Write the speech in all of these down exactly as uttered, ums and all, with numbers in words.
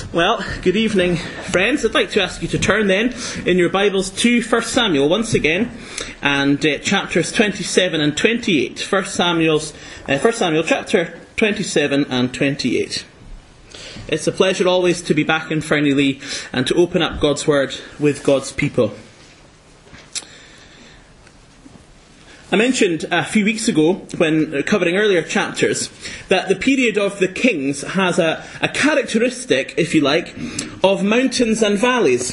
Well, good evening, friends. I'd like to ask you to turn then in your Bibles to First Samuel once again, and uh, chapters twenty-seven and twenty-eight. First Samuel's, uh, First Samuel chapter twenty-seven and twenty-eight. It's a pleasure always to be back in Fernie and to open up God's Word with God's people. I mentioned a few weeks ago, when covering earlier chapters, that the period of the Kings has a, a characteristic, if you like, of mountains and valleys.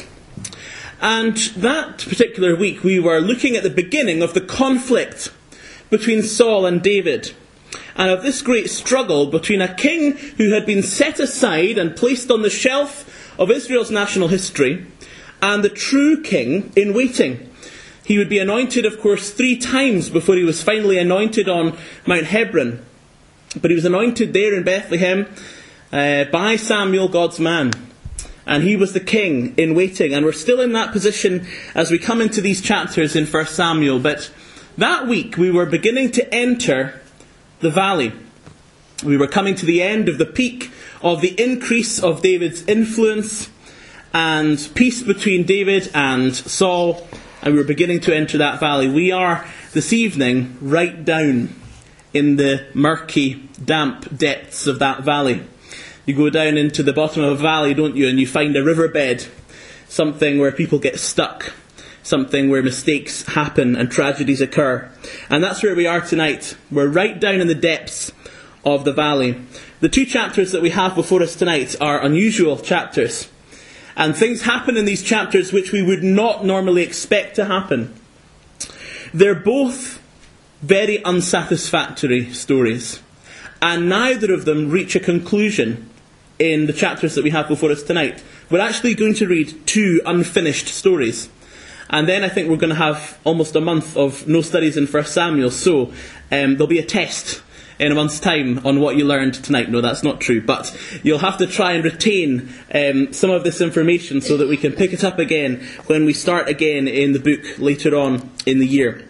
And that particular week we were looking at the beginning of the conflict between Saul and David, and of this great struggle between a king who had been set aside and placed on the shelf of Israel's national history, and the true king in waiting. He would be anointed, of course, three times before he was finally anointed on Mount Hebron. But he was anointed there in Bethlehem uh, by Samuel, God's man. And he was the king in waiting. And we're still in that position as we come into these chapters in First Samuel. But that week we were beginning to enter the valley. We were coming to the end of the peak of the increase of David's influence and peace between David and Saul. And we were beginning to enter that valley. We are, this evening, right down in the murky, damp depths of that valley. You go down into the bottom of a valley, don't you, and you find a riverbed. Something where people get stuck. Something where mistakes happen and tragedies occur. And that's where we are tonight. We're right down in the depths of the valley. The two chapters that we have before us tonight are unusual chapters. And things happen in these chapters which we would not normally expect to happen. They're both very unsatisfactory stories. And neither of them reach a conclusion in the chapters that we have before us tonight. We're actually going to read two unfinished stories. And then I think we're going to have almost a month of no studies in First Samuel. So um, there'll be a test in a month's time on what you learned tonight. No, that's not true. But you'll have to try and retain um, some of this information so that we can pick it up again when we start again in the book later on in the year.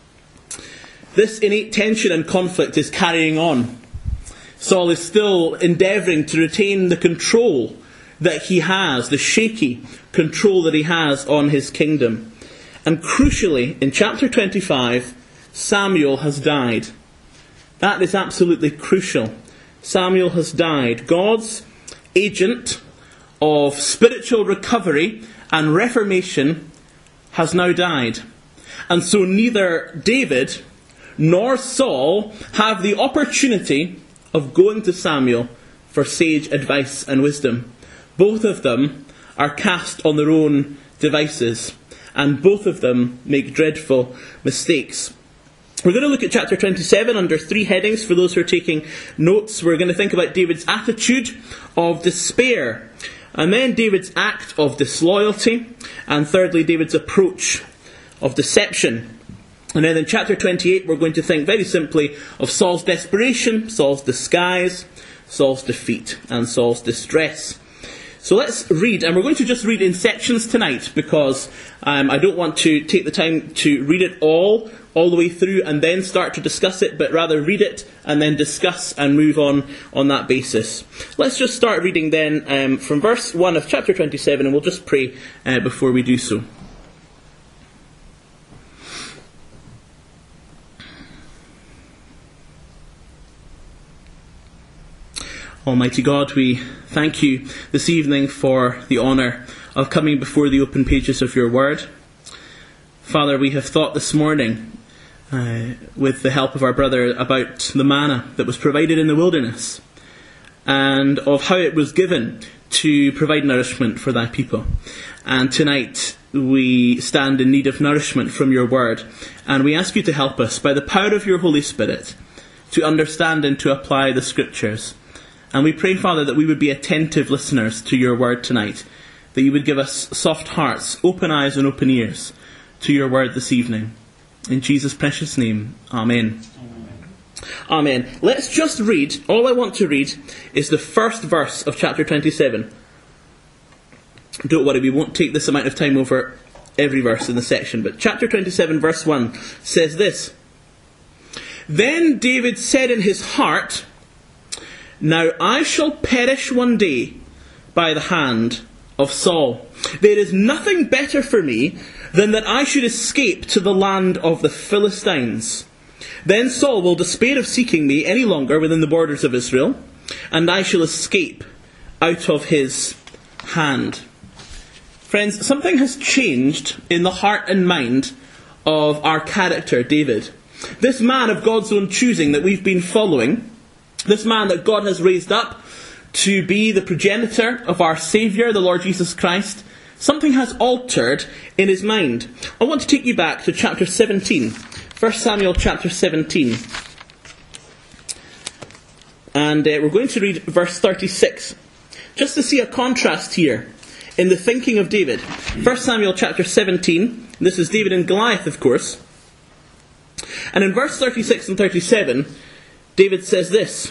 This innate tension and conflict is carrying on. Saul is still endeavouring to retain the control that he has, the shaky control that he has on his kingdom. And crucially, in chapter twenty-five, Samuel has died. That is absolutely crucial. Samuel has died. God's agent of spiritual recovery and reformation has now died. And so neither David nor Saul have the opportunity of going to Samuel for sage advice and wisdom. Both of them are cast on their own devices, and both of them make dreadful mistakes. We're going to look at chapter twenty-seven under three headings for those who are taking notes. We're going to think about David's attitude of despair, and then David's act of disloyalty, and thirdly, David's approach of deception. And then in chapter twenty-eight, we're going to think very simply of Saul's desperation, Saul's disguise, Saul's defeat, and Saul's distress. So let's read, and we're going to just read in sections tonight because um, I don't want to take the time to read it all, all the way through and then start to discuss it, but rather read it and then discuss and move on on that basis. Let's just start reading then um, from verse one of chapter twenty-seven, and we'll just pray uh, before we do so. Almighty God, we thank you this evening for the honour of coming before the open pages of your word. Father, we have thought this morning, uh, with the help of our brother, about the manna that was provided in the wilderness, and of how it was given to provide nourishment for thy people. And tonight we stand in need of nourishment from your word, and we ask you to help us by the power of your Holy Spirit to understand and to apply the scriptures. And we pray, Father, that we would be attentive listeners to your word tonight, that you would give us soft hearts, open eyes and open ears to your word this evening. In Jesus' precious name, Amen. Amen. Amen. Let's just read, all I want to read is the first verse of chapter twenty-seven. Don't worry, we won't take this amount of time over every verse in the section, but chapter twenty-seven, verse one says this. Then David said in his heart, "Now I shall perish one day, by the hand of Saul. There is nothing better for me than that I should escape to the land of the Philistines. Then Saul will despair of seeking me any longer within the borders of Israel, and I shall escape out of his hand. Friends, something has changed in the heart and mind of our character, David. This man of God's own choosing that we've been following, this man that God has raised up to be the progenitor of our Saviour, the Lord Jesus Christ, something has altered in his mind. I want to take you back to chapter seventeen. First Samuel chapter seventeen. And uh, we're going to read verse thirty-six. Just to see a contrast here in the thinking of David. First Samuel chapter seventeen. This is David and Goliath, of course. And in verse thirty-six and thirty-seven, David says this,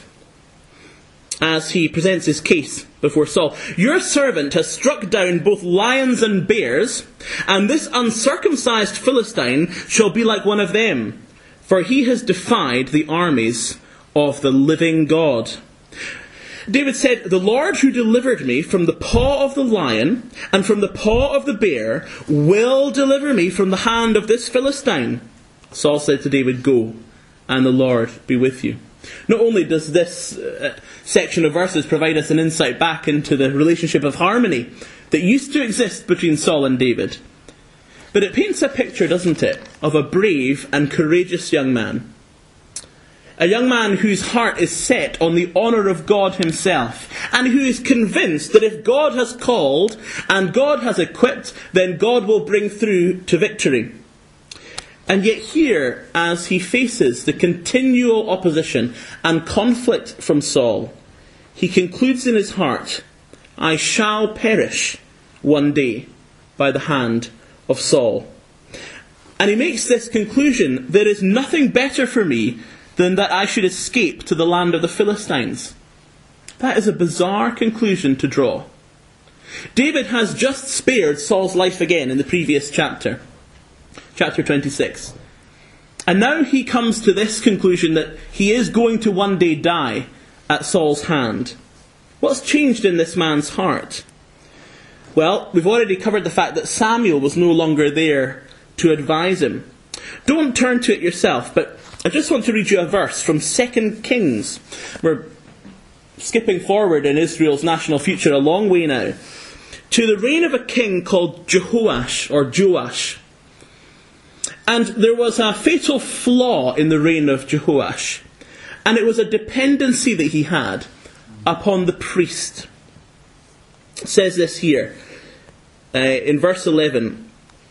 as he presents his case before Saul. Your servant has struck down both lions and bears, and this uncircumcised Philistine shall be like one of them, for he has defied the armies of the living God. David said, the Lord who delivered me from the paw of the lion and from the paw of the bear will deliver me from the hand of this Philistine. Saul said to David, go, and the Lord be with you. Not only does this uh, section of verses provide us an insight back into the relationship of harmony that used to exist between Saul and David, but it paints a picture, doesn't it, of a brave and courageous young man. A young man whose heart is set on the honour of God himself, and who is convinced that if God has called and God has equipped, then God will bring through to victory. And yet here, as he faces the continual opposition and conflict from Saul, he concludes in his heart, I shall perish one day by the hand of Saul. And he makes this conclusion, there is nothing better for me than that I should escape to the land of the Philistines. That is a bizarre conclusion to draw. David has just spared Saul's life again in the previous chapter. Chapter twenty-six. And now he comes to this conclusion that he is going to one day die at Saul's hand. What's changed in this man's heart? Well, we've already covered the fact that Samuel was no longer there to advise him. Don't turn to it yourself, but I just want to read you a verse from Second Kings. We're skipping forward in Israel's national future a long way now, to the reign of a king called Jehoash, or Joash. And there was a fatal flaw in the reign of Jehoash, and it was a dependency that he had upon the priest. It says this here, uh, in verse eleven,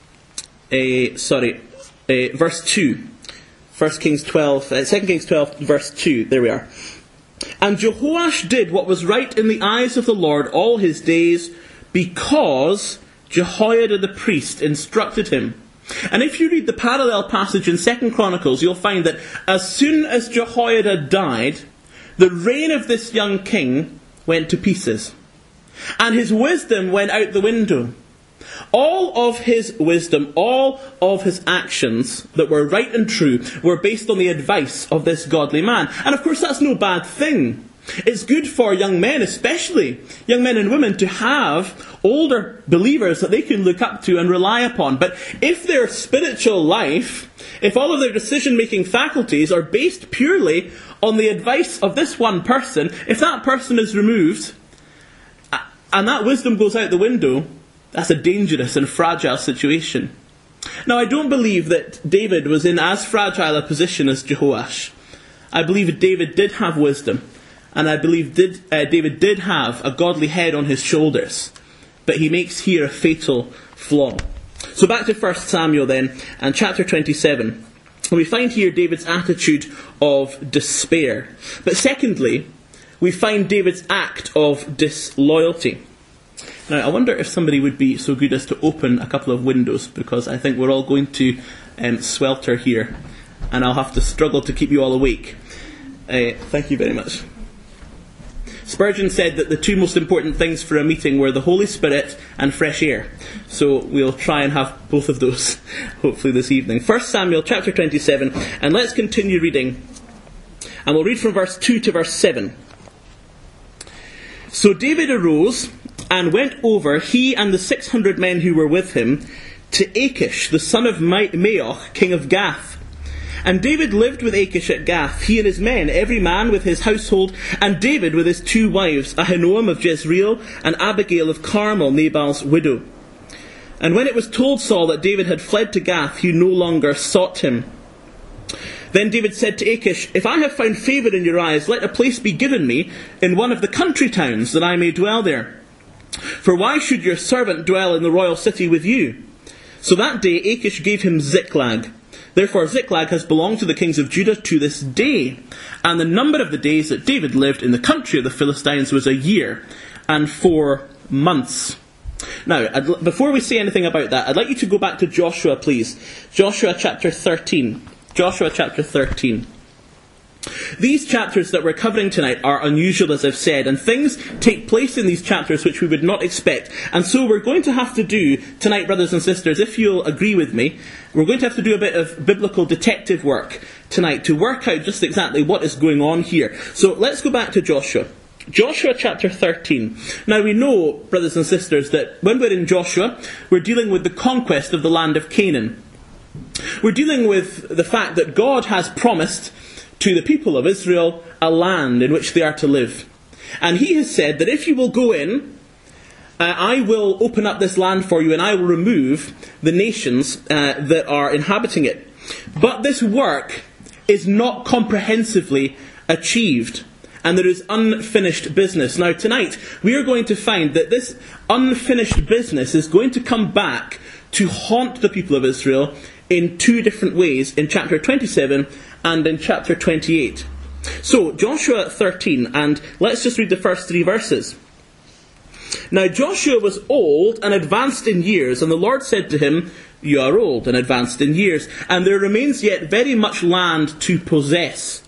uh, sorry, uh, verse two. First Kings twelve, uh, Second Kings twelve, verse two. There we are. And Jehoash did what was right in the eyes of the Lord all his days, because Jehoiada the priest instructed him. And if you read the parallel passage in Second Chronicles, you'll find that as soon as Jehoiada died, the reign of this young king went to pieces, and his wisdom went out the window. All of his wisdom, all of his actions that were right and true were based on the advice of this godly man. And of course that's no bad thing. It's good for young men, especially young men and women, to have older believers that they can look up to and rely upon. But if their spiritual life, if all of their decision-making faculties are based purely on the advice of this one person, if that person is removed and that wisdom goes out the window, that's a dangerous and fragile situation. Now, I don't believe that David was in as fragile a position as Jehoash. I believe David did have wisdom, and I believe did, uh, David did have a godly head on his shoulders. But he makes here a fatal flaw. So back to First Samuel then, and chapter twenty-seven. And we find here David's attitude of despair. But secondly, we find David's act of disloyalty. Now, I wonder if somebody would be so good as to open a couple of windows, because I think we're all going to um, swelter here, and I'll have to struggle to keep you all awake. Uh, thank you very much. Spurgeon said that the two most important things for a meeting were the Holy Spirit and fresh air. So we'll try and have both of those, hopefully this evening. First Samuel chapter twenty-seven, and let's continue reading. And we'll read from verse two to verse seven. So David arose and went over, he and the six hundred men who were with him, to Achish, the son of Maoch, king of Gath. And David lived with Achish at Gath, he and his men, every man with his household, and David with his two wives, Ahinoam of Jezreel, and Abigail of Carmel, Nabal's widow. And when it was told Saul that David had fled to Gath, he no longer sought him. Then David said to Achish, "If I have found favour in your eyes, let a place be given me in one of the country towns, that I may dwell there. For why should your servant dwell in the royal city with you?" So that day Achish gave him Ziklag. Therefore Ziklag has belonged to the kings of Judah to this day. And the number of the days that David lived in the country of the Philistines was a year and four months. Now, I'd, before we say anything about that, I'd like you to go back to Joshua, please. Joshua chapter thirteen. Joshua chapter thirteen. These chapters that we're covering tonight are unusual, as I've said, and things take place in these chapters which we would not expect. And so we're going to have to do tonight, brothers and sisters, if you'll agree with me, we're going to have to do a bit of biblical detective work tonight to work out just exactly what is going on here. So let's go back to Joshua. Joshua chapter thirteen. Now we know, brothers and sisters, that when we're in Joshua, we're dealing with the conquest of the land of Canaan. We're dealing with the fact that God has promised to the people of Israel a land in which they are to live. And he has said that if you will go in, uh, I will open up this land for you and I will remove the nations uh, that are inhabiting it. But this work is not comprehensively achieved. And there is unfinished business. Now tonight, we are going to find that this unfinished business is going to come back to haunt the people of Israel in two different ways, in chapter twenty-seven and in chapter twenty-eight. So, Joshua thirteen, and let's just read the first three verses. Now Joshua was old and advanced in years, and the Lord said to him, "You are old and advanced in years, and there remains yet very much land to possess."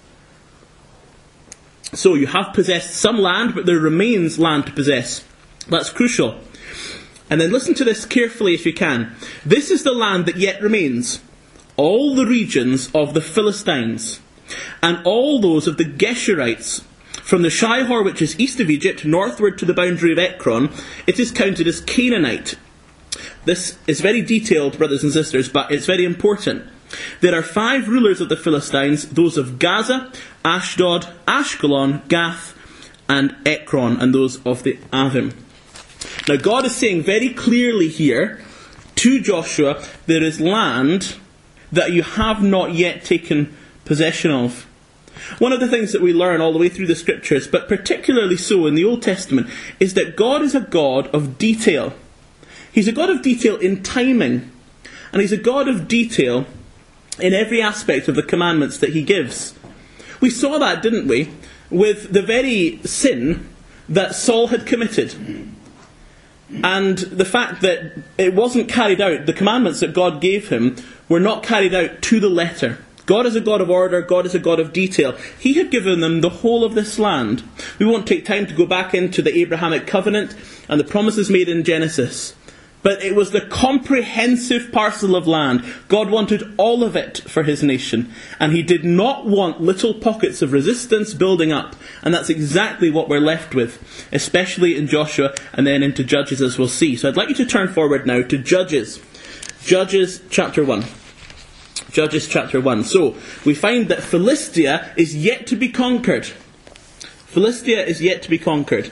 So you have possessed some land, but there remains land to possess. That's crucial. And then listen to this carefully if you can. "This is the land that yet remains, all the regions of the Philistines, and all those of the Geshurites, from the Shihor which is east of Egypt, northward to the boundary of Ekron, it is counted as Canaanite." This is very detailed, brothers and sisters, but it's very important. "There are five rulers of the Philistines, those of Gaza, Ashdod, Ashkelon, Gath, and Ekron, and those of the Avim." Now God is saying very clearly here to Joshua, there is land that you have not yet taken possession of. One of the things that we learn all the way through the scriptures, but particularly so in the Old Testament, is that God is a God of detail. He's a God of detail in timing, and he's a God of detail in every aspect of the commandments that he gives. We saw that, didn't we, with the very sin that Saul had committed. And the fact that it wasn't carried out, the commandments that God gave him were not carried out to the letter. God is a God of order, God is a God of detail. He had given them the whole of this land. We won't take time to go back into the Abrahamic covenant and the promises made in Genesis. But it was the comprehensive parcel of land. God wanted all of it for his nation. And he did not want little pockets of resistance building up. And that's exactly what we're left with, especially in Joshua and then into Judges, as we'll see. So I'd like you to turn forward now to Judges. Judges chapter one. Judges chapter one. So we find that Philistia is yet to be conquered. Philistia is yet to be conquered.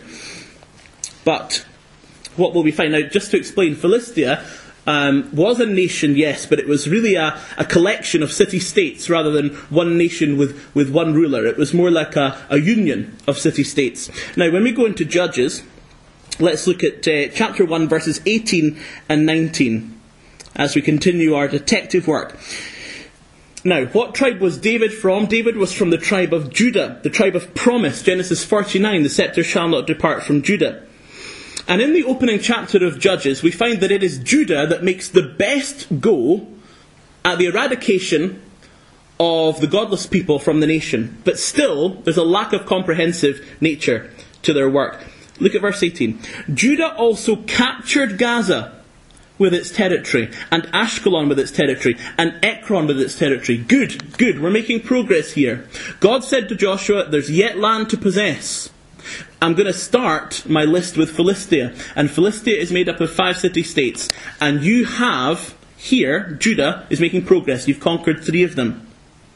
But what will we find out? Just to explain, Philistia um, was a nation, yes, but it was really a, a collection of city-states rather than one nation with, with one ruler. It was more like a, a union of city-states. Now, when we go into Judges, let's look at uh, chapter one, verses eighteen and nineteen, as we continue our detective work. Now, what tribe was David from? David was from the tribe of Judah, the tribe of promise. Genesis forty-nine, the scepter shall not depart from Judah. And in the opening chapter of Judges, we find that it is Judah that makes the best go at the eradication of the godless people from the nation. But still, there's a lack of comprehensive nature to their work. Look at verse eighteen. "Judah also captured Gaza with its territory, and Ashkelon with its territory, and Ekron with its territory." Good, good, we're making progress here. God said to Joshua, there's yet land to possess. I'm going to start my list with Philistia. And Philistia is made up of five city-states. And you have, here, Judah is making progress. You've conquered three of them.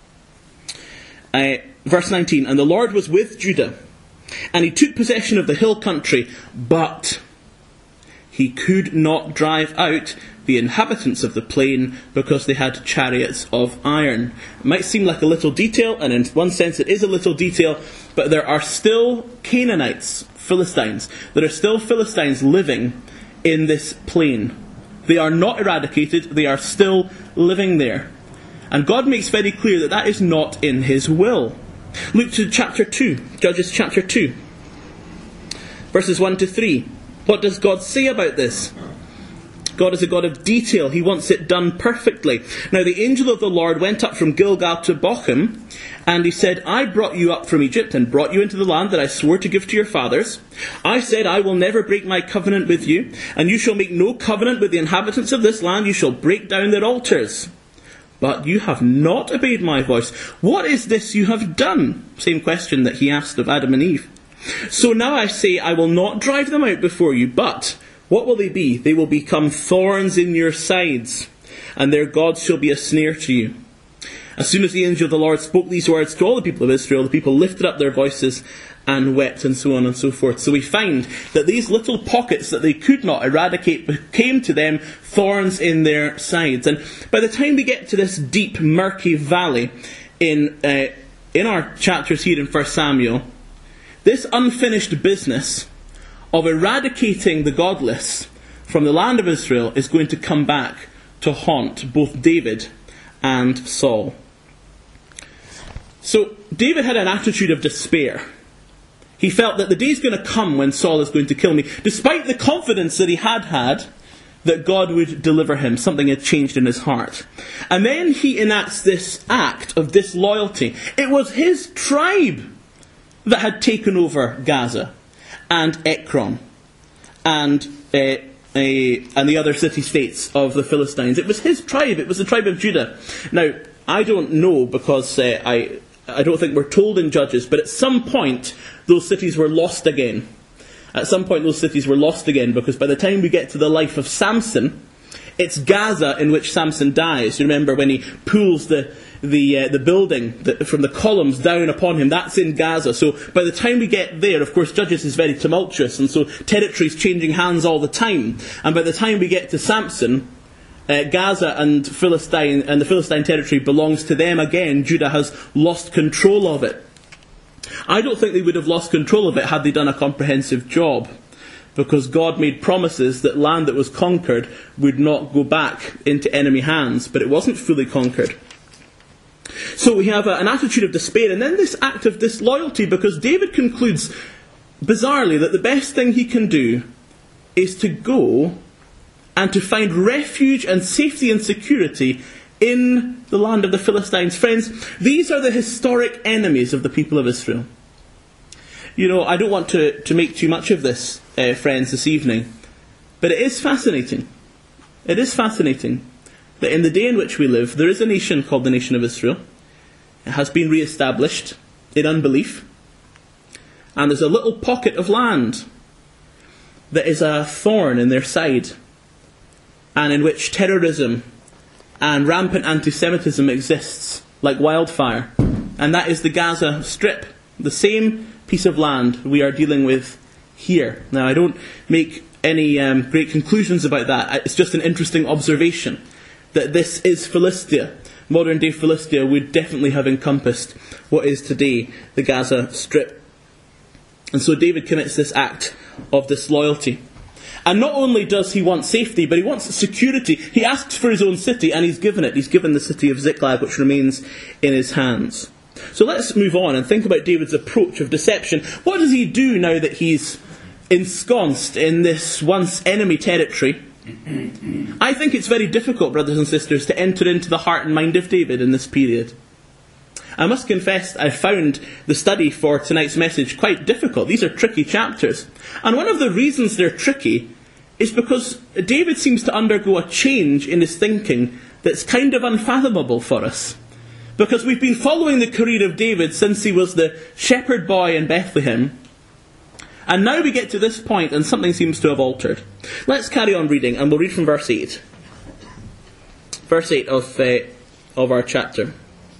Uh, verse nineteen, and the Lord was with Judah, and he took possession of the hill country, but he could not drive out the inhabitants of the plain because they had chariots of iron. It might seem like a little detail, and in one sense it is a little detail, but there are still Canaanites, Philistines. There are still Philistines living in this plain. They are not eradicated, they are still living there. And God makes very clear that that is not in his will. Look to chapter two, Judges chapter two, verses one to three. What does God say about this? God is a God of detail. He wants it done perfectly. Now the angel of the Lord went up from Gilgal to Bochum, and he said, I brought you up from Egypt and brought you into the land that I swore to give to your fathers. I said, I will never break my covenant with you, and you shall make no covenant with the inhabitants of this land. You shall break down their altars. But you have not obeyed my voice. What is this you have done? Same question that he asked of Adam and Eve. So now I say, I will not drive them out before you, but what will they be? They will become thorns in your sides, and their gods shall be a snare to you. As soon as the angel of the Lord spoke these words to all the people of Israel, the people lifted up their voices and wept, and so on and so forth. So we find that these little pockets that they could not eradicate became to them thorns in their sides. And by the time we get to this deep, murky valley in uh, in our chapters here in First Samuel, this unfinished business of eradicating the godless from the land of Israel is going to come back to haunt both David and Saul. So David had an attitude of despair. He felt that the day's going to come when Saul is going to kill me, despite the confidence that he had had that God would deliver him. Something had changed in his heart. And then he enacts this act of disloyalty. It was his tribe that had taken over Gaza and Ekron and uh, uh, and the other city-states of the Philistines. It was his tribe. It was the tribe of Judah. Now, I don't know because uh, I I don't think we're told in Judges, but at some point those cities were lost again. At some point those cities were lost again, because by the time we get to the life of Samson, it's Gaza in which Samson dies. You remember when he pulls the the uh, the building the, from the columns down upon him, that's in Gaza. So by the time we get there, of course, Judges is very tumultuous, and so territory's changing hands all the time. And by the time we get to Samson, uh, Gaza and Philistine and the Philistine territory belongs to them again. Judah has lost control of it. I don't think they would have lost control of it had they done a comprehensive job, because God made promises that land that was conquered would not go back into enemy hands, but it wasn't fully conquered. So we have a, an attitude of despair, and then this act of disloyalty, because David concludes, bizarrely, that the best thing he can do is to go and to find refuge and safety and security in the land of the Philistines. Friends, these are the historic enemies of the people of Israel. You know, I don't want to, to make too much of this, uh, friends, this evening, but it is fascinating. It is fascinating that in the day in which we live, there is a nation called the nation of Israel. It has been re-established in unbelief. And there's a little pocket of land that is a thorn in their side, and in which terrorism and rampant anti-Semitism exists like wildfire. And that is the Gaza Strip, the same piece of land we are dealing with here. Now, I don't make any um, great conclusions about that. It's just an interesting observation that this is Philistia. Modern day Philistia would definitely have encompassed what is today the Gaza Strip. And so David commits this act of disloyalty. And not only does he want safety, but he wants security. He asks for his own city, and he's given it. He's given the city of Ziklag, which remains in his hands. So let's move on and think about David's approach of deception. What does he do now that he's ensconced in this once enemy territory? I think it's very difficult, brothers and sisters, to enter into the heart and mind of David in this period. I must confess I found the study for tonight's message quite difficult. These are tricky chapters. And one of the reasons they're tricky is because David seems to undergo a change in his thinking that's kind of unfathomable for us. Because we've been following the career of David since he was the shepherd boy in Bethlehem. And now we get to this point and something seems to have altered. Let's carry on reading, and we'll read from verse eight. Verse eight of, uh, of our chapter.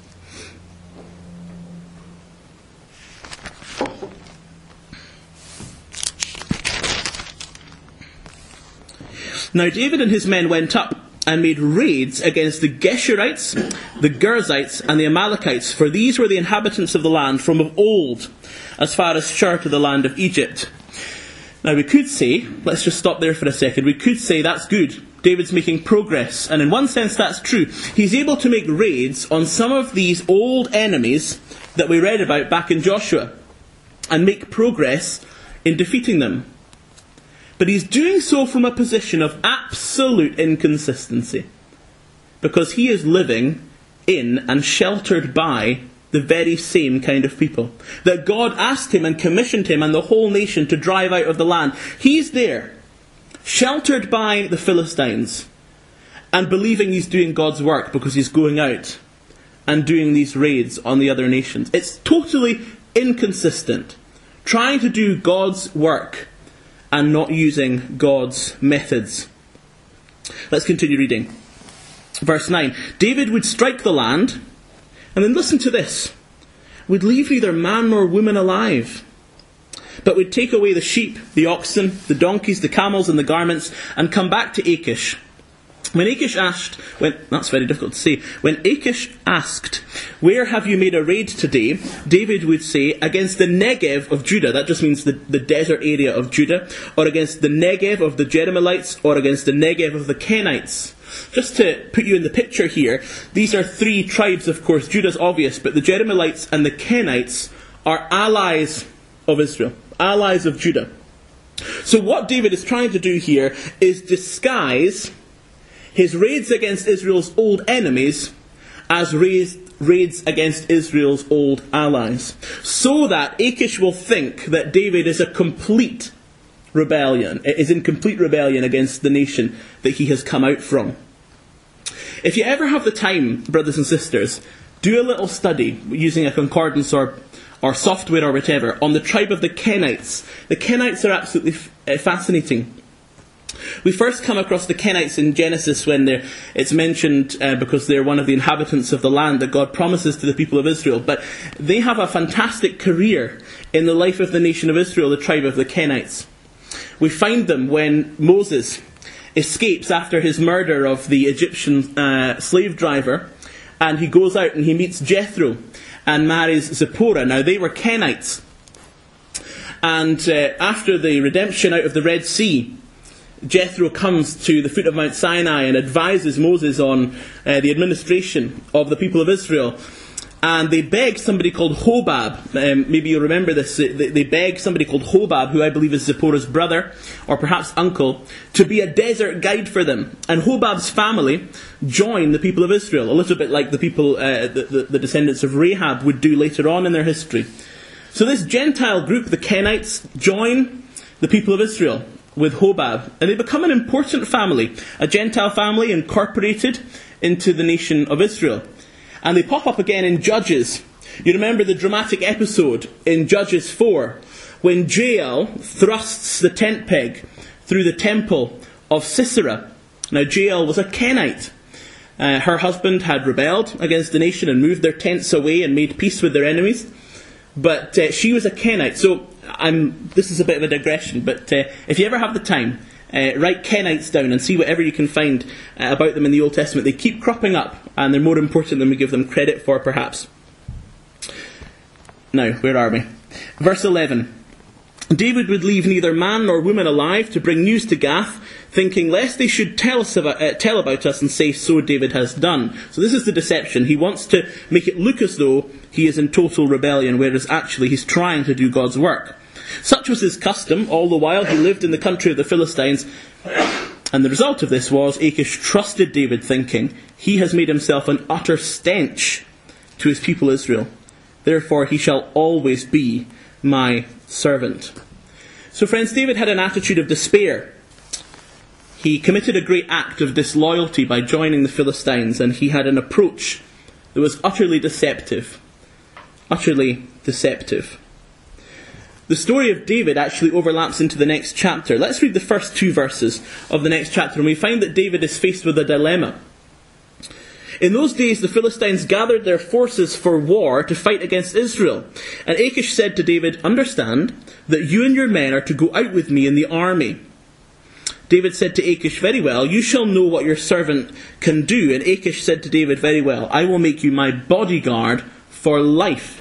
Now David and his men went up and made raids against the Geshurites, the Girzites, and the Amalekites, for these were the inhabitants of the land from of old, as far as Shur to the land of Egypt. Now we could say, let's just stop there for a second, we could say that's good. David's making progress, and in one sense that's true. He's able to make raids on some of these old enemies that we read about back in Joshua, and make progress in defeating them. But he's doing so from a position of absolute inconsistency, because he is living in and sheltered by the very same kind of people that God asked him and commissioned him and the whole nation to drive out of the land. He's there, sheltered by the Philistines, and believing he's doing God's work because he's going out and doing these raids on the other nations. It's totally inconsistent, trying to do God's work and not using God's methods. Let's continue reading. Verse nine. David would strike the land, and then listen to this, would leave neither man nor woman alive, but would take away the sheep, the oxen, the donkeys, the camels, and the garments, and come back to Achish. When Achish asked, when, that's very difficult to say, when Achish asked, where have you made a raid today? David would say, against the Negev of Judah, that just means the, the desert area of Judah, or against the Negev of the Jerahmeelites, or against the Negev of the Kenites. Just to put you in the picture here, these are three tribes, of course. Judah's obvious, but the Jerahmeelites and the Kenites are allies of Israel, allies of Judah. So what David is trying to do here is disguise his raids against Israel's old enemies as raids, raids against Israel's old allies, so that Achish will think that David is a complete rebellion, is in complete rebellion against the nation that he has come out from. If you ever have the time, brothers and sisters, do a little study using a concordance or or software or whatever on the tribe of the Kenites. The Kenites are absolutely f- fascinating. We first come across the Kenites in Genesis when it's mentioned uh, because they're one of the inhabitants of the land that God promises to the people of Israel. But they have a fantastic career in the life of the nation of Israel, the tribe of the Kenites. We find them when Moses escapes after his murder of the Egyptian uh, slave driver, and he goes out and he meets Jethro and marries Zipporah. Now they were Kenites. And uh, after the redemption out of the Red Sea, Jethro comes to the foot of Mount Sinai and advises Moses on uh, the administration of the people of Israel. And they beg somebody called Hobab, um, maybe you'll remember this, they, they beg somebody called Hobab, who I believe is Zipporah's brother, or perhaps uncle, to be a desert guide for them. And Hobab's family join the people of Israel, a little bit like the people, uh, the, the, the descendants of Rahab would do later on in their history. So this Gentile group, the Kenites, join the people of Israel with Hobab, and they become an important family, a Gentile family incorporated into the nation of Israel. And they pop up again in Judges. You remember the dramatic episode in Judges four, when Jael thrusts the tent peg through the temple of Sisera. Now Jael was a Kenite. Uh, her husband had rebelled against the nation and moved their tents away and made peace with their enemies. But uh, she was a Kenite. So I'm, this is a bit of a digression, but uh, if you ever have the time, uh, write Kenites down and see whatever you can find uh, about them in the Old Testament. They keep cropping up, and they're more important than we give them credit for, perhaps. Now, where are we? Verse eleven. David would leave neither man nor woman alive to bring news to Gath, thinking lest they should tell us about, uh, tell about us and say, so David has done. So this is the deception. He wants to make it look as though he is in total rebellion, whereas actually he's trying to do God's work. Such was his custom. All the while he lived in the country of the Philistines. And the result of this was Achish trusted David, thinking, he has made himself an utter stench to his people Israel. Therefore he shall always be my servant. So friends, David had an attitude of despair. He committed a great act of disloyalty by joining the Philistines, and he had an approach that was utterly deceptive. Utterly deceptive. the story of David actually overlaps into the next chapter. Let's read the first two verses of the next chapter, and we find that David is faced with a dilemma. In those days the Philistines gathered their forces for war to fight against Israel. And Achish said to David, "Understand that you and your men are to go out with me in the army." David said to Achish, "Very well, you shall know what your servant can do." And Achish said to David, "Very well, I will make you my bodyguard for life."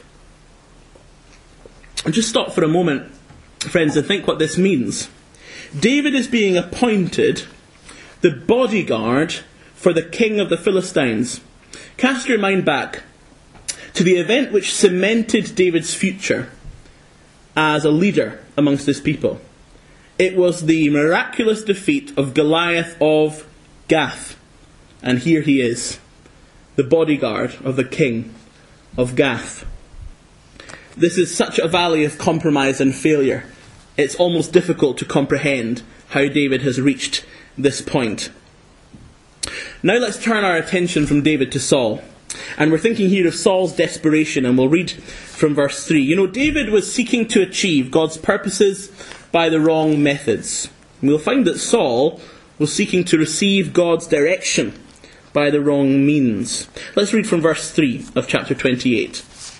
And just stop for a moment, friends, and think what this means. David is being appointed the bodyguard for the king of the Philistines. Cast your mind back to the event which cemented David's future as a leader amongst his people. It was the miraculous defeat of Goliath of Gath. And here he is, the bodyguard of the king of Gath. This is such a valley of compromise and failure. It's almost difficult to comprehend how David has reached this point. Now let's turn our attention from David to Saul. And we're thinking here of Saul's desperation, and we'll read from verse three. You know, David was seeking to achieve God's purposes by the wrong methods. And we'll find that Saul was seeking to receive God's direction by the wrong means. Let's read from verse three of chapter twenty-eight.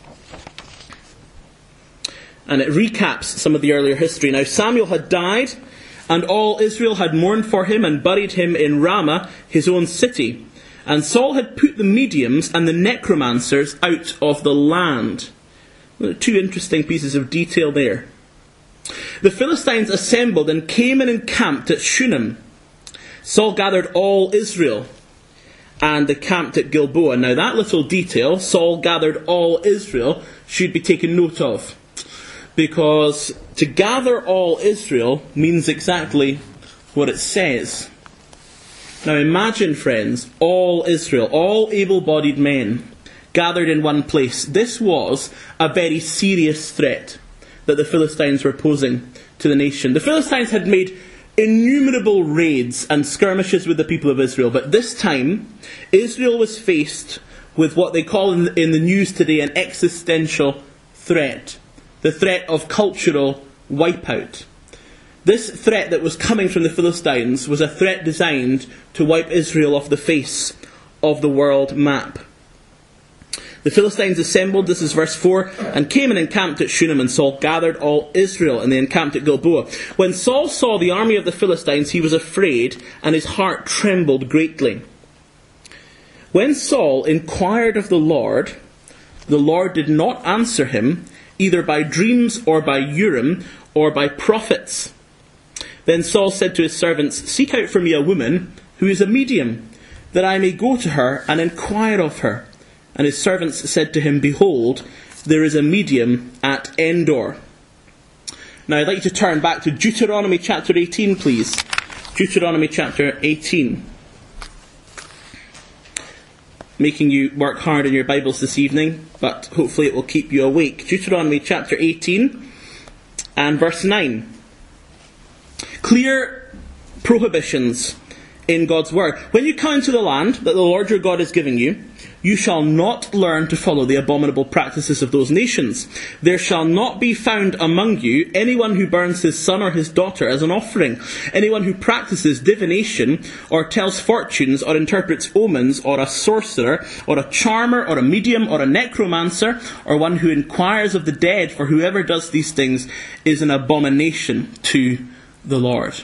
And it recaps some of the earlier history. Now Samuel had died, and all Israel had mourned for him and buried him in Ramah, his own city. And Saul had put the mediums and the necromancers out of the land. Two interesting pieces of detail there. The Philistines assembled and came and encamped at Shunem. Saul gathered all Israel and encamped at Gilboa. Now that little detail, Saul gathered all Israel, should be taken note of. Because to gather all Israel means exactly what it says. Now imagine, friends, all Israel, all able-bodied men gathered in one place. This was a very serious threat that the Philistines were posing to the nation. The Philistines had made innumerable raids and skirmishes with the people of Israel, but this time Israel was faced with what they call in the, in the news today an existential threat. The threat of cultural wipeout. This threat that was coming from the Philistines was a threat designed to wipe Israel off the face of the world map. The Philistines assembled, this is verse four, and came and encamped at Shunem, and Saul gathered all Israel, and they encamped at Gilboa. When Saul saw the army of the Philistines, he was afraid, and his heart trembled greatly. When Saul inquired of the Lord, the Lord did not answer him, either by dreams or by Urim or by prophets. Then Saul said to his servants, "Seek out for me a woman who is a medium, that I may go to her and inquire of her." And his servants said to him, "Behold, there is a medium at Endor." Now I'd like you to turn back to Deuteronomy chapter eighteen, please. Deuteronomy chapter eighteen. Making you work hard in your Bibles this evening, but hopefully it will keep you awake. Deuteronomy chapter eighteen and verse nine. Clear prohibitions in God's word. When you come into the land that the Lord your God is giving you, you shall not learn to follow the abominable practices of those nations. There shall not be found among you anyone who burns his son or his daughter as an offering, anyone who practices divination or tells fortunes or interprets omens, or a sorcerer or a charmer or a medium or a necromancer, or one who inquires of the dead, for whoever does these things is an abomination to the Lord.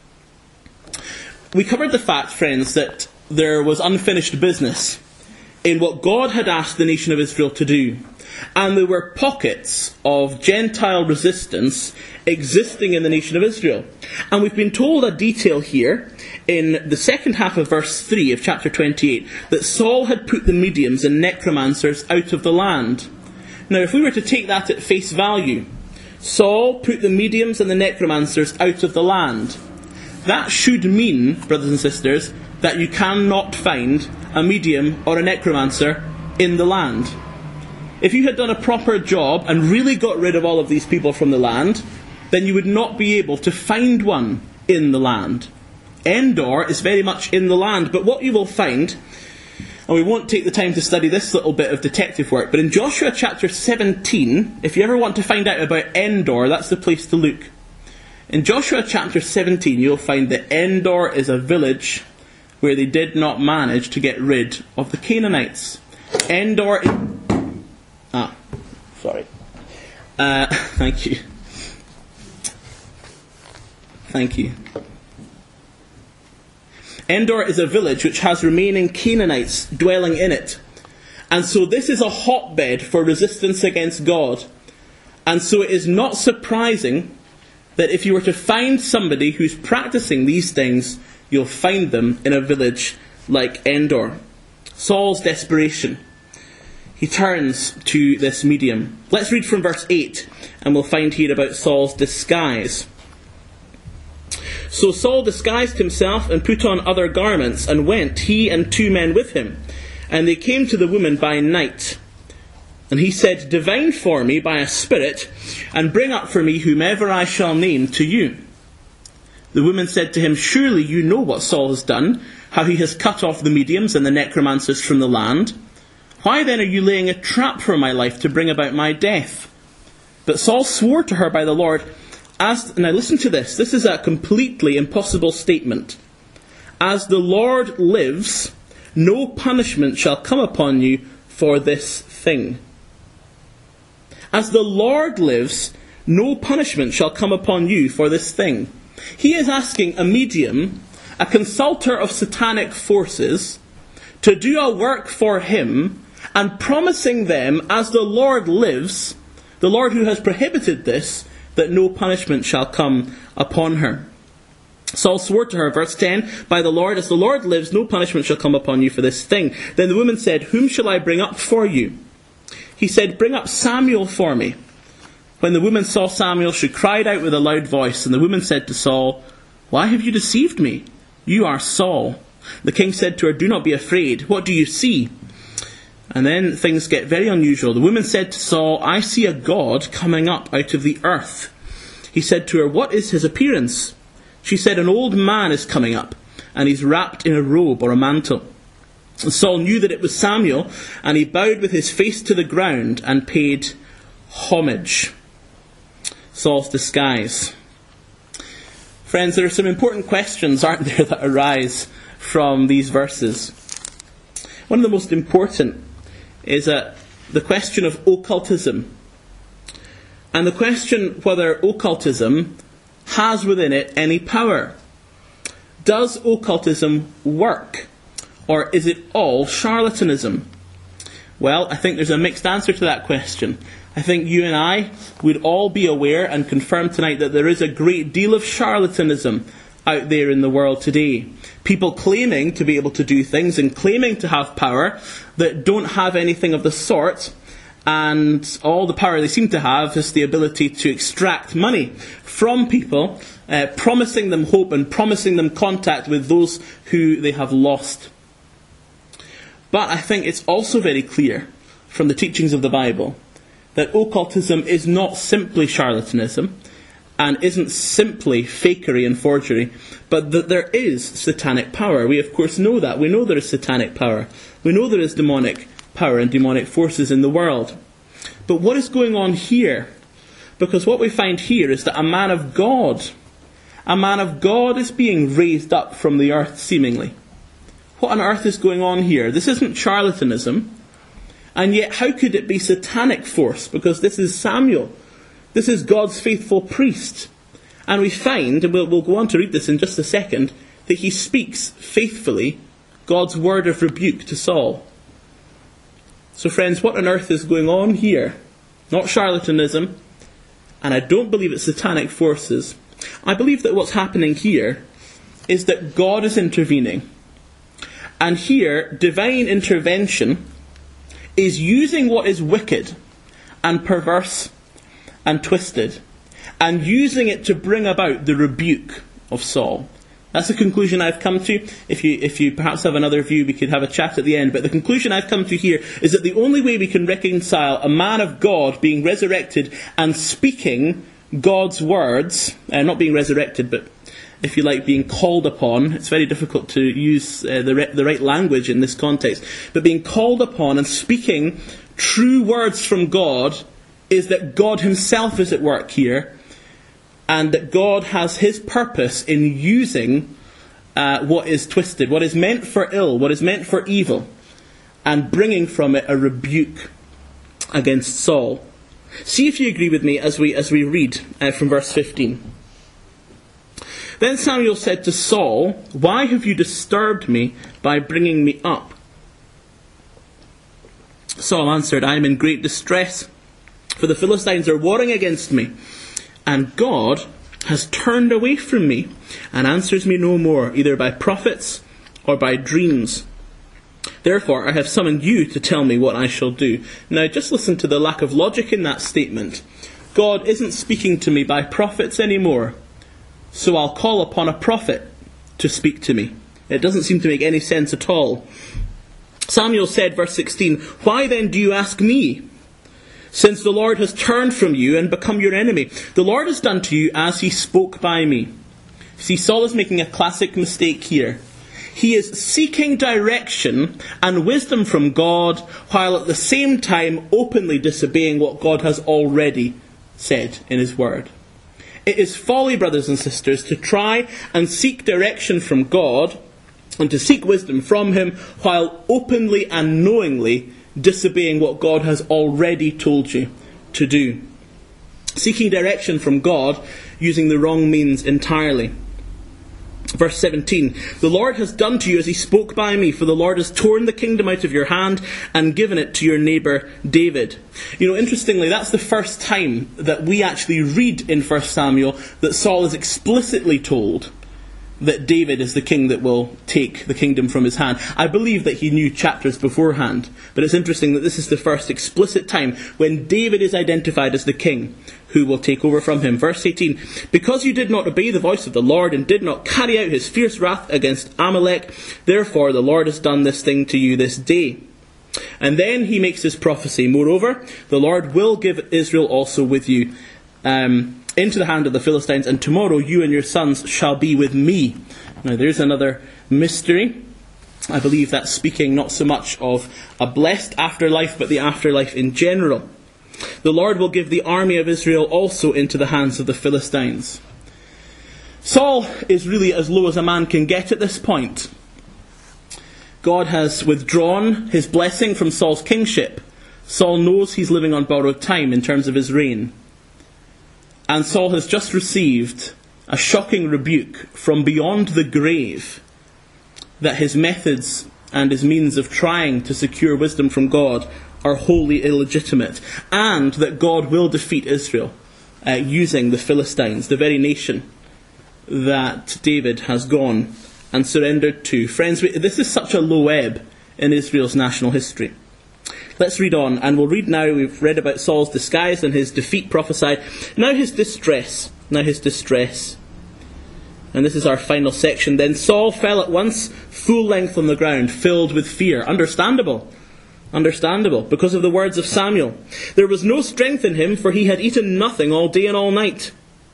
We covered the fact, friends, that there was unfinished business in what God had asked the nation of Israel to do. And there were pockets of Gentile resistance existing in the nation of Israel. And we've been told a detail here in the second half of verse three of chapter twenty-eight, that Saul had put the mediums and necromancers out of the land. Now if we were to take that at face value, Saul put the mediums and the necromancers out of the land. That should mean, brothers and sisters, that you cannot find a medium or a necromancer in the land. If you had done a proper job and really got rid of all of these people from the land, then you would not be able to find one in the land. Endor is very much in the land, but what you will find And we won't take the time to study this little bit of detective work, but in Joshua chapter seventeen, if you ever want to find out about Endor, that's the place to look. In Joshua chapter seventeen, you'll find that Endor is a village where they did not manage to get rid of the Canaanites. Endor... Ah, sorry. Uh, thank you. Thank you. Endor is a village which has remaining Canaanites dwelling in it. And so this is a hotbed for resistance against God. And so it is not surprising that if you were to find somebody who's practicing these things, you'll find them in a village like Endor. Saul's desperation. He turns to this medium. Let's read from verse eight, and we'll find here about Saul's disguise. So Saul disguised himself and put on other garments, and went, he and two men with him. And they came to the woman by night. And he said, "Divine for me by a spirit, and bring up for me whomever I shall name to you." The woman said to him, "Surely you know what Saul has done, how he has cut off the mediums and the necromancers from the land. Why then are you laying a trap for my life to bring about my death?" But Saul swore to her by the Lord, as, now listen to this, this is a completely impossible statement. "As the Lord lives, no punishment shall come upon you for this thing." As the Lord lives, no punishment shall come upon you for this thing. He is asking a medium, a consultor of satanic forces, to do a work for him, and promising them, as the Lord lives, the Lord who has prohibited this, that no punishment shall come upon her. Saul swore to her, verse ten, "By the Lord, as the Lord lives, no punishment shall come upon you for this thing." Then the woman said, "Whom shall I bring up for you?" He said, "Bring up Samuel for me." When the woman saw Samuel, she cried out with a loud voice, and the woman said to Saul, "Why have you deceived me? You are Saul." The king said to her, "Do not be afraid. What do you see?" And then things get very unusual. The woman said to Saul, "I see a god coming up out of the earth." He said to her, "What is his appearance?" She said, "An old man is coming up, and he's wrapped in a robe or a mantle." And Saul knew that it was Samuel, and he bowed with his face to the ground and paid homage. Saul's disguise. Friends, there are some important questions, aren't there, that arise from these verses. One of the most important is uh, the question of occultism. And the question whether occultism has within it any power. Does occultism work? Or is it all charlatanism? Well, I think there's a mixed answer to that question. I think you and I would all be aware and confirm tonight that there is a great deal of charlatanism out there in the world today. People claiming to be able to do things and claiming to have power that don't have anything of the sort, and all the power they seem to have is the ability to extract money from people, uh, promising them hope and promising them contact with those who they have lost. But I think it's also very clear from the teachings of the Bible that occultism is not simply charlatanism and isn't simply fakery and forgery, but that there is satanic power. We of course know that. We know there is satanic power. We know there is demonic power and demonic forces in the world. But what is going on here? Because what we find here is that a man of God, a man of God is being raised up from the earth seemingly. What on earth is going on here? This isn't charlatanism. And yet how could it be satanic force? Because this is Samuel. This is God's faithful priest. And we find, and we'll, we'll go on to read this in just a second, that he speaks faithfully God's word of rebuke to Saul. So friends, what on earth is going on here? Not charlatanism, and I don't believe it's satanic forces. I believe that what's happening here is that God is intervening. And here, divine intervention is using what is wicked and perverse and twisted, and using it to bring about the rebuke of Saul. That's the conclusion I've come to. If you if you perhaps have another view, we could have a chat at the end. But the conclusion I've come to here is that the only way we can reconcile a man of God being resurrected and speaking God's words, uh, not being resurrected, but if you like, being called upon. It's very difficult to use uh, the, re- the right language in this context. But being called upon and speaking true words from God is that God himself is at work here, and that God has his purpose in using uh, what is twisted, what is meant for ill, what is meant for evil, and bringing from it a rebuke against Saul. See if you agree with me as we as we read uh, from verse fifteen. Then Samuel said to Saul, "Why have you disturbed me by bringing me up?" Saul answered, "I am in great distress, for the Philistines are warring against me, and God has turned away from me, and answers me no more, either by prophets or by dreams. Therefore I have summoned you to tell me what I shall do." Now just listen to the lack of logic in that statement. God isn't speaking to me by prophets anymore, so I'll call upon a prophet to speak to me. It doesn't seem to make any sense at all. Samuel said, verse sixteen, "Why then do you ask me? Since the Lord has turned from you and become your enemy. The Lord has done to you as he spoke by me." See, Saul is making a classic mistake here. He is seeking direction and wisdom from God, while at the same time openly disobeying what God has already said in his word. It is folly, brothers and sisters, to try and seek direction from God and to seek wisdom from him while openly and knowingly disobeying what God has already told you to do. Seeking direction from God using the wrong means entirely. Verse seventeen, "The Lord has done to you as he spoke by me, for the Lord has torn the kingdom out of your hand and given it to your neighbour David." You know, interestingly, that's the first time that we actually read in First Samuel that Saul is explicitly told that David is the king that will take the kingdom from his hand. I believe that he knew chapters beforehand, but it's interesting that this is the first explicit time when David is identified as the king who will take over from him. Verse eighteen, "Because you did not obey the voice of the Lord and did not carry out his fierce wrath against Amalek, therefore the Lord has done this thing to you this day." And then he makes his prophecy, "Moreover, the Lord will give Israel also with you um, into the hand of the Philistines, and tomorrow you and your sons shall be with me." Now there's another mystery. I believe that's speaking not so much of a blessed afterlife, but the afterlife in general. The Lord will give the army of Israel also into the hands of the Philistines. Saul is really as low as a man can get at this point. God has withdrawn his blessing from Saul's kingship. Saul knows he's living on borrowed time in terms of his reign. And Saul has just received a shocking rebuke from beyond the grave that his methods and his means of trying to secure wisdom from God are wholly illegitimate, and that God will defeat Israel uh, using the Philistines, the very nation that David has gone and surrendered to. Friends, this is such a low ebb in Israel's national history. Let's read on, and we'll read now. We've read about Saul's disguise and his defeat prophesied. Now his distress. Now his distress. And this is our final section. "Then Saul fell at once full length on the ground, filled with fear." Understandable. Understandable, because of the words of Samuel. "There was no strength in him, for he had eaten nothing all day and all night."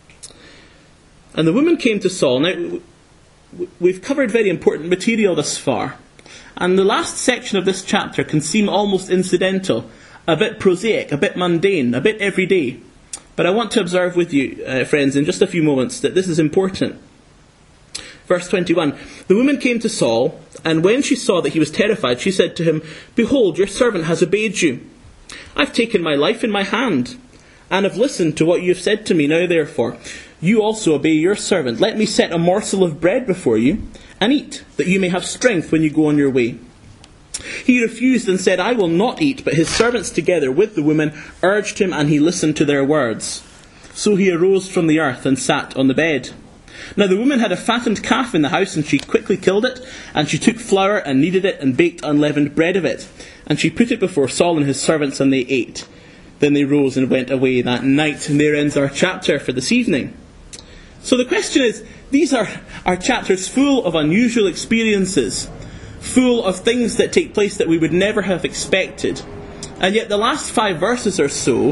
And the woman came to Saul. Now, we've covered very important material thus far. And the last section of this chapter can seem almost incidental, a bit prosaic, a bit mundane, a bit everyday. But I want to observe with you, uh, friends, in just a few moments, that this is important. Verse twenty-one, "The woman came to Saul, and when she saw that he was terrified, she said to him, 'Behold, your servant has obeyed you. I've taken my life in my hand, and have listened to what you have said to me. Now therefore, you also obey your servant. Let me set a morsel of bread before you, and eat, that you may have strength when you go on your way.' He refused and said, 'I will not eat.' But his servants together with the woman urged him, and he listened to their words. So he arose from the earth and sat on the bed. Now the woman had a fattened calf in the house, and she quickly killed it, and she took flour and kneaded it, and baked unleavened bread of it. And she put it before Saul and his servants, and they ate. Then they rose and went away that night." And there ends our chapter for this evening. So the question is, these are, are chapters full of unusual experiences, full of things that take place that we would never have expected. And yet the last five verses or so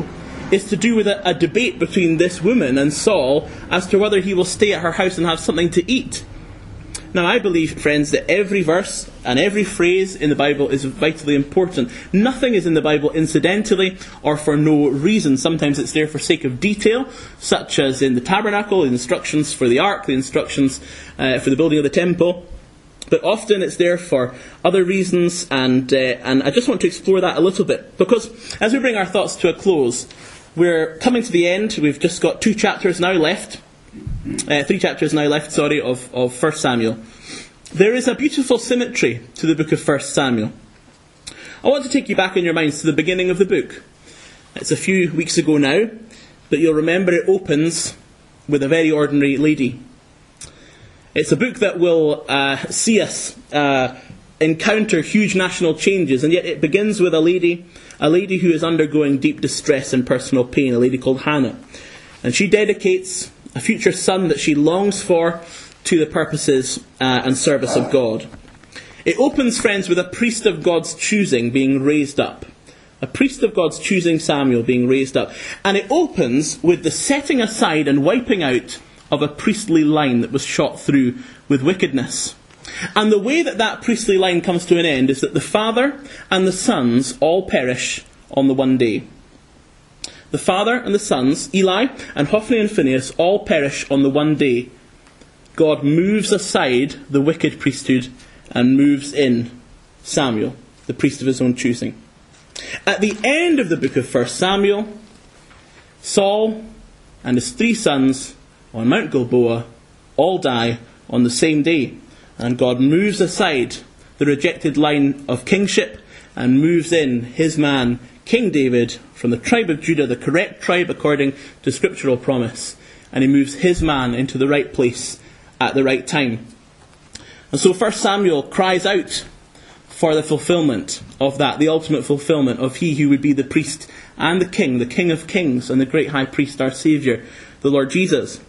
is to do with a, a debate between this woman and Saul as to whether he will stay at her house and have something to eat. Now, I believe, friends, that every verse and every phrase in the Bible is vitally important. Nothing is in the Bible incidentally or for no reason. Sometimes it's there for sake of detail, such as in the tabernacle, the instructions for the ark, the instructions uh, for the building of the temple. But often it's there for other reasons, and uh, and I just want to explore that a little bit. Because as we bring our thoughts to a close, we're coming to the end. We've just got two chapters now left. Uh, three chapters now left, sorry, of, of First Samuel. There is a beautiful symmetry to the book of First Samuel. I want to take you back in your minds to the beginning of the book. It's a few weeks ago now, but you'll remember it opens with a very ordinary lady. It's a book that will uh, see us uh, encounter huge national changes, and yet it begins with a lady, a lady who is undergoing deep distress and personal pain, a lady called Hannah. And she dedicates a future son that she longs for to the purposes uh, and service of God. It opens, friends, with a priest of God's choosing being raised up. A priest of God's choosing, Samuel, being raised up. And it opens with the setting aside and wiping out of a priestly line that was shot through with wickedness. And the way that that priestly line comes to an end is that the father and the sons all perish on the one day. The father and the sons, Eli and Hophni and Phinehas, all perish on the one day. God moves aside the wicked priesthood and moves in Samuel, the priest of his own choosing. At the end of the book of First Samuel, Saul and his three sons on Mount Gilboa all die on the same day. And God moves aside the rejected line of kingship and moves in his man, King David, from the tribe of Judah, the correct tribe according to scriptural promise. And he moves his man into the right place at the right time. And so First Samuel cries out for the fulfillment of that, the ultimate fulfillment of he who would be the priest and the king, the King of Kings and the great high priest, our Saviour, the Lord Jesus.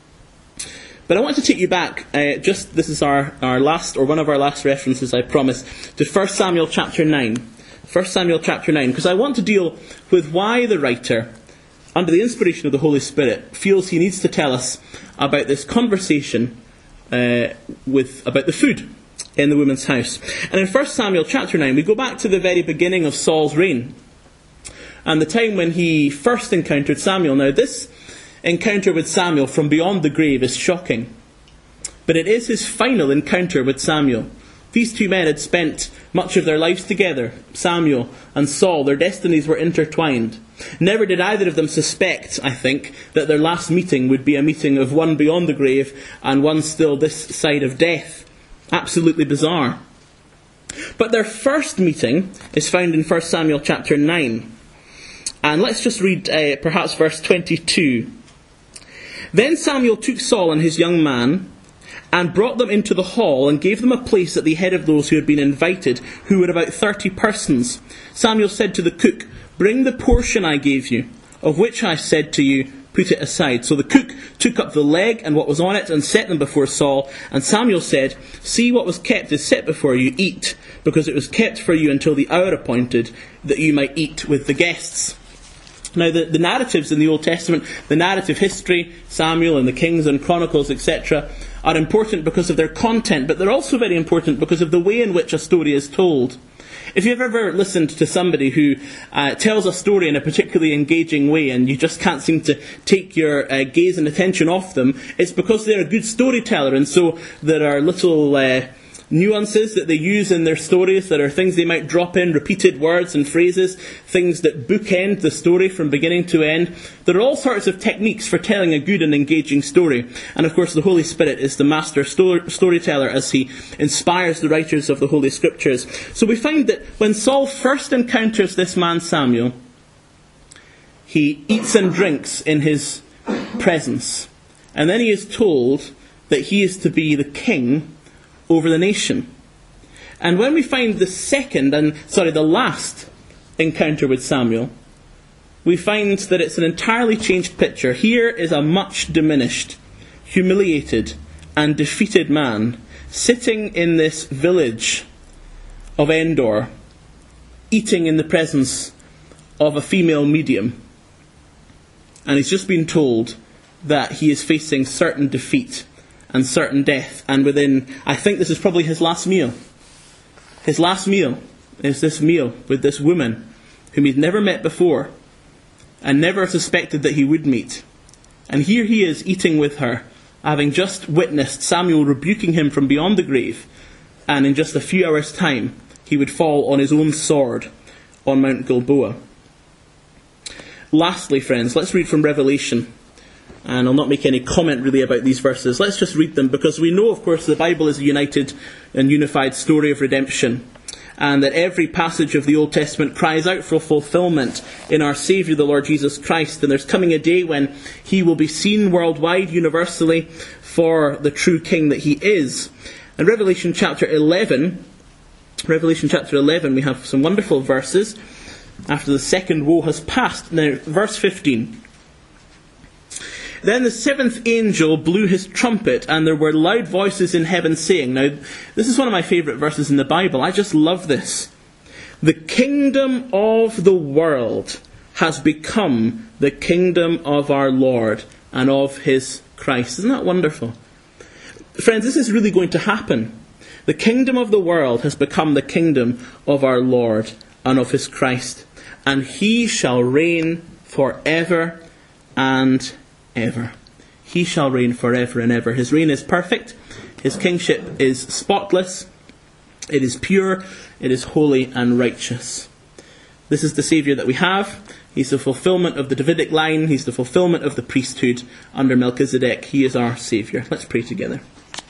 But I want to take you back, uh, just this is our, our last, or one of our last references, I promise, to First Samuel chapter nine. First Samuel chapter nine, because I want to deal with why the writer, under the inspiration of the Holy Spirit, feels he needs to tell us about this conversation uh, with about the food in the woman's house. And in First Samuel chapter nine, we go back to the very beginning of Saul's reign, and the time when he first encountered Samuel. Now this encounter with Samuel from beyond the grave is shocking, but it is his final encounter with Samuel. These two men had spent much of their lives together, Samuel and Saul. Their destinies were intertwined. Never did either of them suspect, I think, that their last meeting would be a meeting of one beyond the grave and one still this side of death. Absolutely bizarre. But their first meeting is found in First Samuel chapter nine. And let's just read uh, perhaps verse twenty-two. Then Samuel took Saul and his young man and brought them into the hall and gave them a place at the head of those who had been invited, who were about thirty persons. Samuel said to the cook, "Bring the portion I gave you, of which I said to you, put it aside." So the cook took up the leg and what was on it and set them before Saul. And Samuel said, "See, what was kept is set before you. Eat, because it was kept for you until the hour appointed, that you might eat with the guests." Now, the, the narratives in the Old Testament, the narrative history, Samuel and the Kings and Chronicles, et cetera, are important because of their content, but they're also very important because of the way in which a story is told. If you've ever listened to somebody who uh, tells a story in a particularly engaging way and you just can't seem to take your uh, gaze and attention off them, it's because they're a good storyteller, and so there are little Uh, nuances that they use in their stories. There are things they might drop in, repeated words and phrases, things that bookend the story from beginning to end. There are all sorts of techniques for telling a good and engaging story. And of course the Holy Spirit is the master sto- storyteller as he inspires the writers of the Holy Scriptures. So we find that when Saul first encounters this man Samuel, he eats and drinks in his presence. And then he is told that he is to be the king over the nation. And when we find the second, and sorry, the last encounter with Samuel, we find that it's an entirely changed picture. Here is a much diminished, humiliated, and defeated man sitting in this village of Endor, eating in the presence of a female medium. And he's just been told that he is facing certain defeat and certain death. And within, I think this is probably his last meal. His last meal is this meal with this woman whom he'd never met before and never suspected that he would meet. And here he is eating with her, having just witnessed Samuel rebuking him from beyond the grave. And in just a few hours' time, he would fall on his own sword on Mount Gilboa. Lastly, friends, let's read from Revelation. And I'll not make any comment really about these verses. Let's just read them, because we know, of course, the Bible is a united and unified story of redemption, and that every passage of the Old Testament cries out for fulfillment in our Saviour, the Lord Jesus Christ. And there's coming a day when he will be seen worldwide, universally, for the true King that he is. In Revelation chapter eleven, Revelation chapter eleven, we have some wonderful verses after the second woe has passed. Now, verse fifteen. Then the seventh angel blew his trumpet, and there were loud voices in heaven saying, now, this is one of my favourite verses in the Bible. I just love this. The kingdom of the world has become the kingdom of our Lord and of his Christ. Isn't that wonderful? Friends, this is really going to happen. The kingdom of the world has become the kingdom of our Lord and of his Christ. And he shall reign forever and ever. He shall reign forever and ever. His reign is perfect. His kingship is spotless. It is pure. It is holy and righteous. This is the Saviour that we have. He's the fulfillment of the Davidic line. He's the fulfillment of the priesthood under Melchizedek. He is our Saviour. Let's pray together.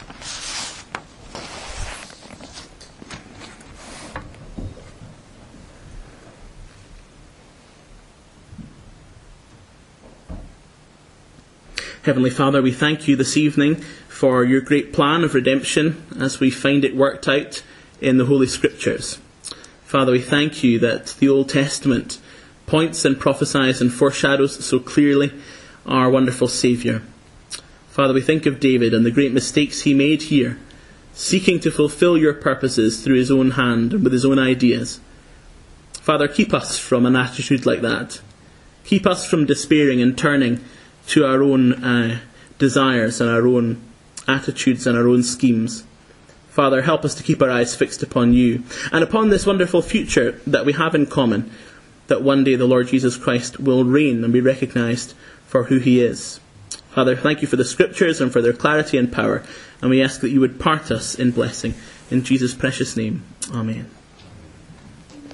Heavenly Father, we thank you this evening for your great plan of redemption as we find it worked out in the Holy Scriptures. Father, we thank you that the Old Testament points and prophesies and foreshadows so clearly our wonderful Saviour. Father, we think of David and the great mistakes he made here, seeking to fulfill your purposes through his own hand and with his own ideas. Father, keep us from an attitude like that. Keep us from despairing and turning to our own uh, desires and our own attitudes and our own schemes. Father, help us to keep our eyes fixed upon you and upon this wonderful future that we have in common, that one day the Lord Jesus Christ will reign and be recognised for who he is. Father, thank you for the Scriptures and for their clarity and power, and we ask that you would part us in blessing. In Jesus' precious name, amen.